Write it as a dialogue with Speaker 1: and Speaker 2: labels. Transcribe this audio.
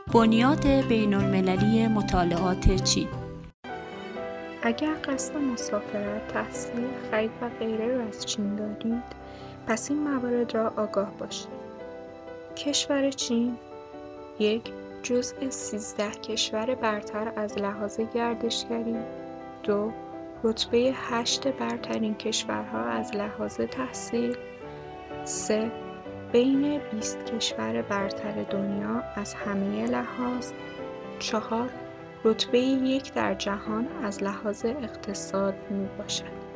Speaker 1: بنیاد بین‌المللی مطالعات چین.
Speaker 2: اگر قصد مسافرت، تحصیل، خرید و غیره را از چین دارید، پس این موارد را آگاه باشید. کشور چین 1. جزء 13 کشور برتر از لحاظ گردشگری. 2. رتبه 8 برترین کشورها از لحاظ تحصیل. 3. بین 20 کشور برتر دنیا از همه لحاظ. 4. رتبه 1 در جهان از لحاظ اقتصاد می باشد.